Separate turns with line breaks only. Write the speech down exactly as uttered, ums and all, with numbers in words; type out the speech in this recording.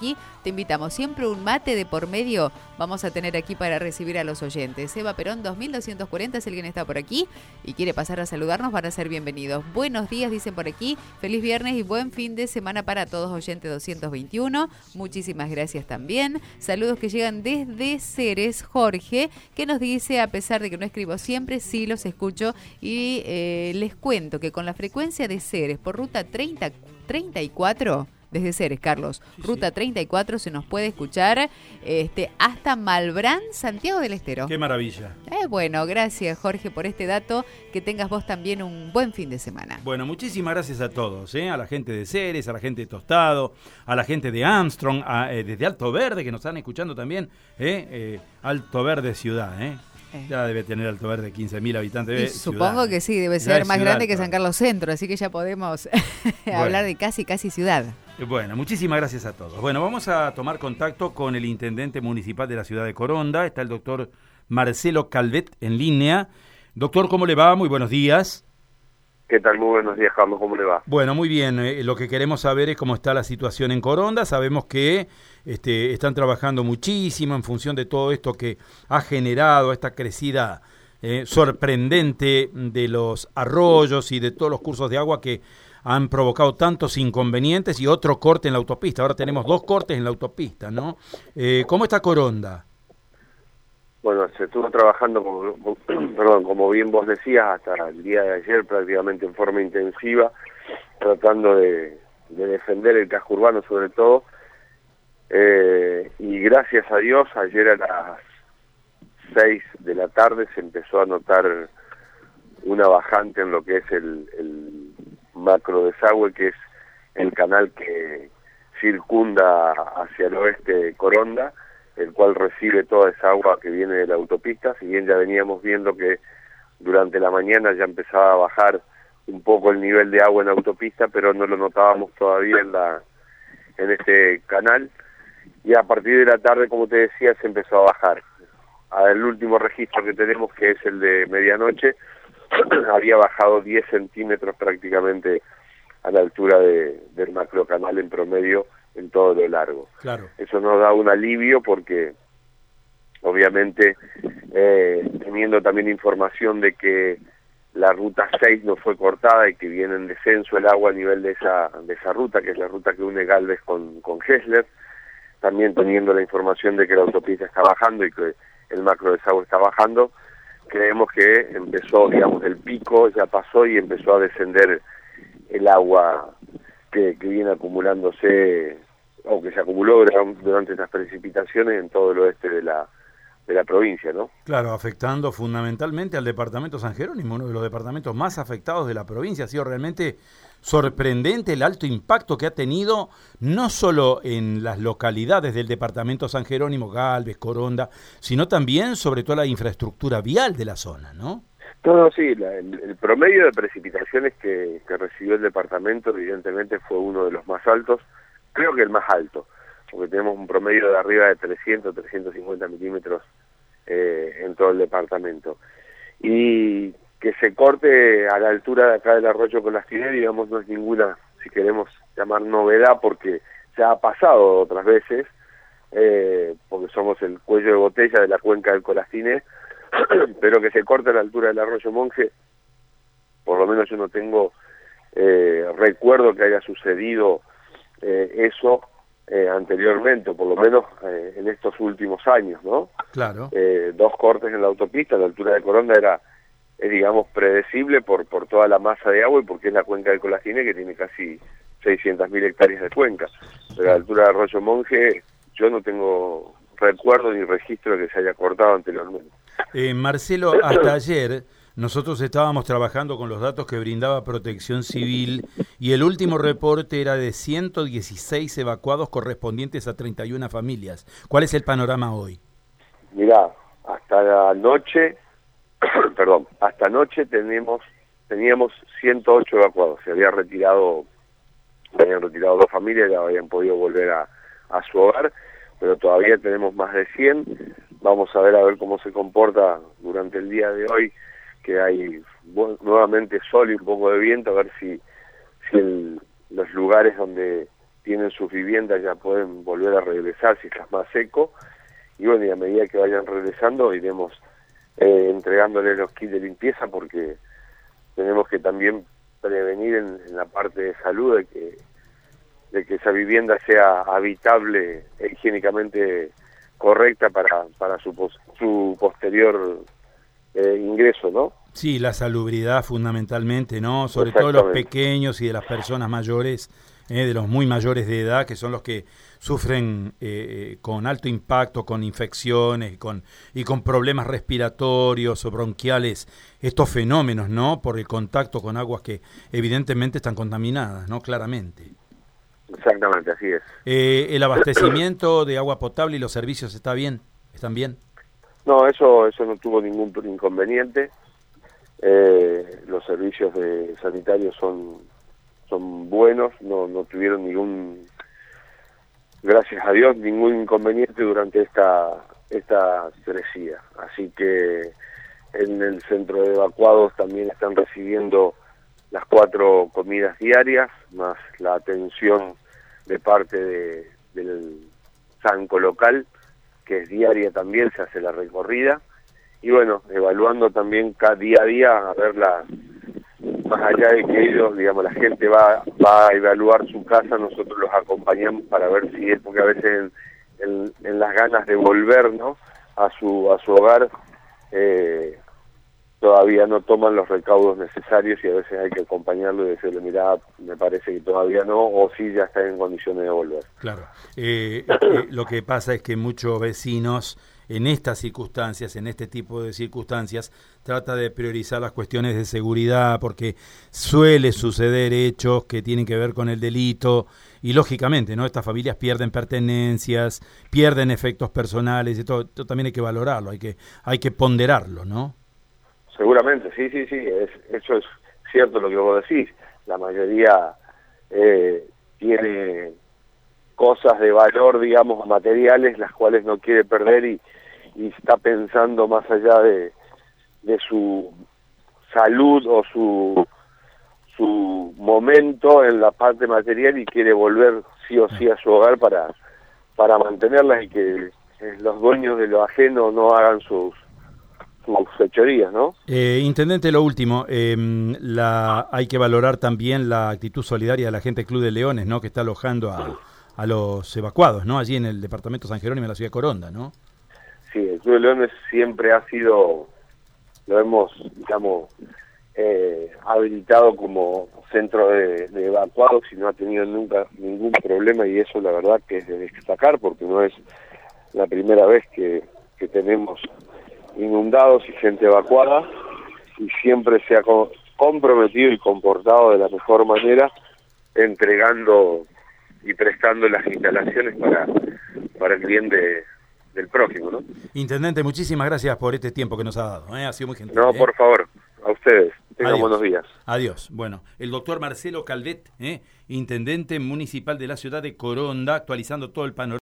aquí, te invitamos. Siempre un mate de por medio vamos a tener aquí para recibir a los oyentes. Eva Perón dos mil doscientos cuarenta, si alguien está por aquí y quiere pasar a saludarnos, van a ser bienvenidos. Buenos días, dicen por aquí. Feliz viernes y buen fin de semana para todos, oyente doscientos veintiuno. Muchísimas gracias también. Saludos que llegan desde Ceres, Jorge, que nos dice, a pesar de que no escribo siempre, sí los escucho y eh, les cuento que con la frecuencia de Ceres por ruta treinta, treinta y cuatro, desde Ceres, Carlos, sí, ruta sí. treinta y cuatro se nos puede escuchar este, hasta Malbrán, Santiago del Estero.
¡Qué maravilla!
Eh, bueno, gracias Jorge por este dato, que tengas vos también un buen fin de semana.
Bueno, muchísimas gracias a todos, ¿eh? A la gente de Ceres, a la gente de Tostado, a la gente de Armstrong, a, eh, desde Alto Verde, que nos están escuchando también, ¿eh? Eh, Alto Verde Ciudad, ¿eh? Ya debe tener Alto Verde quince mil habitantes.
Y supongo ciudad, que sí, debe ser más grande que San Carlos Centro, así que ya podemos bueno. hablar de casi, casi ciudad.
Bueno, muchísimas gracias a todos. Bueno, vamos a tomar contacto con el intendente municipal de la ciudad de Coronda. Está el doctor Marcelo Calvet en línea. Doctor, ¿cómo le va? Muy buenos días.
¿Qué tal? Muy buenos días, Carlos. ¿Cómo le va?
Bueno, muy bien. Eh, lo que queremos saber es cómo está la situación en Coronda. Sabemos que este, están trabajando muchísimo en función de todo esto que ha generado esta crecida eh, sorprendente de los arroyos y de todos los cursos de agua que han provocado tantos inconvenientes y otro corte en la autopista. Ahora tenemos dos cortes en la autopista, ¿no? Eh, ¿Cómo está Coronda?
Bueno, se estuvo trabajando, como, perdón, como bien vos decías, hasta el día de ayer prácticamente en forma intensiva, tratando de, de defender el casco urbano sobre todo. Eh, y gracias a Dios, ayer a las seis de la tarde se empezó a notar una bajante en lo que es el, el macro desagüe, que es el canal que circunda hacia el oeste de Coronda, el cual recibe toda esa agua que viene de la autopista. Si bien ya veníamos viendo que durante la mañana ya empezaba a bajar un poco el nivel de agua en la autopista, pero no lo notábamos todavía en la en este canal, y a partir de la tarde, como te decía, se empezó a bajar. El último registro que tenemos, que es el de medianoche, había bajado diez centímetros prácticamente a la altura de, del macrocanal en promedio en todo lo largo.
Claro.
Eso nos da un alivio porque obviamente eh, teniendo también información de que la ruta seis no fue cortada y que viene en descenso el agua a nivel de esa de esa ruta, que es la ruta que une Galvez con, con Hessler, también teniendo la información de que la autopista está bajando y que el macro desagüe está bajando, creemos que empezó, digamos, el pico ya pasó y empezó a descender el agua que, que viene acumulándose, o que se acumuló durante estas precipitaciones en todo el oeste de la de la provincia, ¿no?
Claro, afectando fundamentalmente al departamento San Jerónimo, uno de los departamentos más afectados de la provincia. Ha sido realmente sorprendente el alto impacto que ha tenido, no solo en las localidades del departamento San Jerónimo, Galvez, Coronda, sino también sobre todo la infraestructura vial de la zona, ¿no?
No, no, sí, la, el, el promedio de precipitaciones que, que recibió el departamento evidentemente fue uno de los más altos, creo que el más alto, porque tenemos un promedio de arriba de trescientos, trescientos cincuenta milímetros eh, en todo el departamento. Y que se corte a la altura de acá del arroyo Colastiné, digamos, no es ninguna, si queremos llamar novedad, porque ya ha pasado otras veces, eh, porque somos el cuello de botella de la cuenca del Colastiné, pero que se corte a la altura del arroyo Monje, por lo menos yo no tengo eh, recuerdo que haya sucedido eh, eso eh, anteriormente, o por lo menos eh, en estos últimos años, ¿no?
Claro.
Eh, dos cortes en la autopista a la altura de Coronda era, es, digamos, predecible por por toda la masa de agua y porque es la cuenca del Colastiné, que tiene casi seiscientas mil hectáreas de cuenca. Pero a la altura del arroyo Monje yo no tengo recuerdo ni registro de que se haya cortado anteriormente.
Eh, Marcelo, hasta ayer nosotros estábamos trabajando con los datos que brindaba Protección Civil y el último reporte era de ciento dieciséis evacuados correspondientes a treinta y una familias. ¿Cuál es el panorama hoy?
Mirá, hasta la noche, perdón, hasta anoche tenemos, teníamos ciento ocho evacuados. Se había retirado, se habían retirado dos familias, ya habían podido volver a, a su hogar, pero todavía tenemos más de cien. Vamos a ver a ver cómo se comporta durante el día de hoy, que hay bueno, nuevamente sol y un poco de viento, a ver si, si el, los lugares donde tienen sus viviendas ya pueden volver a regresar si está más seco, y bueno, y a medida que vayan regresando iremos eh, entregándoles los kits de limpieza, porque tenemos que también prevenir en, en la parte de salud de que, de que esa vivienda sea habitable e higiénicamente correcta para, para su, pos, su posterior eh, ingreso, ¿no?
Sí, la salubridad fundamentalmente, ¿no? Sobre todo los pequeños y de las personas mayores, eh, de los muy mayores de edad, que son los que sufren eh, con alto impacto, con infecciones con, y con problemas respiratorios o bronquiales, estos fenómenos, ¿no? Por el contacto con aguas que evidentemente están contaminadas, ¿no? Claramente.
Exactamente, así es.
Eh, ¿El abastecimiento de agua potable y los servicios está bien? ¿Están bien?
No, eso, eso no tuvo ningún inconveniente. Eh, los servicios de sanitarios son son buenos, no no tuvieron ningún, gracias a Dios, ningún inconveniente durante esta esta crecida. Así que en el centro de evacuados también están recibiendo las cuatro comidas diarias, más la atención de parte de, del Sanco local, que es diaria también, se hace la recorrida. Y bueno, evaluando también cada día a día, a ver la, más allá de que ellos, digamos, la gente va, va a evaluar su casa, nosotros los acompañamos para ver si es, porque a veces en, en, en las ganas de volver, ¿no?, a su, a su hogar, eh, todavía no toman los recaudos necesarios y a veces hay que acompañarlo y decirle, mira, me parece que todavía no, o sí ya está en condiciones de volver.
Claro. Eh, eh, lo que pasa es que muchos vecinos en estas circunstancias, en este tipo de circunstancias, trata de priorizar las cuestiones de seguridad, porque suele suceder hechos que tienen que ver con el delito, y lógicamente, ¿no?, estas familias pierden pertenencias, pierden efectos personales, y todo, esto también hay que valorarlo, hay que, hay que ponderarlo, ¿no?
Seguramente, sí, sí, sí, es, eso es cierto lo que vos decís. La mayoría eh, tiene cosas de valor, digamos, materiales, las cuales no quiere perder y, y está pensando más allá de, de su salud o su, su momento en la parte material y quiere volver sí o sí a su hogar para, para mantenerlas y que eh, los dueños de lo ajeno no hagan sus sus fechorías, ¿no?
Eh, Intendente, lo último, eh, la, hay que valorar también la actitud solidaria de la gente del Club de Leones, ¿no?, que está alojando a, a los evacuados, ¿no?, allí en el departamento San Jerónimo, en la ciudad de Coronda, ¿no?
Sí, el Club de Leones siempre ha sido, lo hemos, digamos, eh, habilitado como centro de, de evacuados y no ha tenido nunca ningún problema, y eso la verdad que es de destacar, porque no es la primera vez que, que tenemos inundados y gente evacuada, y siempre se ha co comprometido y comportado de la mejor manera, entregando y prestando las instalaciones para, para el bien de, del prójimo, ¿no?
Intendente, muchísimas gracias por este tiempo que nos ha dado, ¿eh? Ha sido muy gentil.
No,
¿eh?
por favor, a ustedes. Tengan buenos días.
Adiós. Bueno, el doctor Marcelo Calvet, ¿eh?, intendente municipal de la ciudad de Coronda, actualizando todo el panorama.